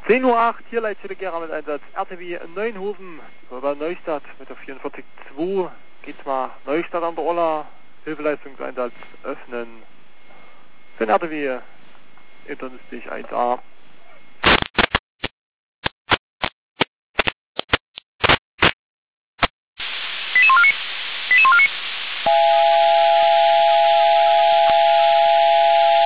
10:08 Uhr, hier Leitstelle Gera mit Einsatz RTW Neuenhofen, über Neustadt mit der 44.2, geht's mal Neustadt an der Olla, Hilfeleistungseinsatz öffnen, für den RTW Internet 1A.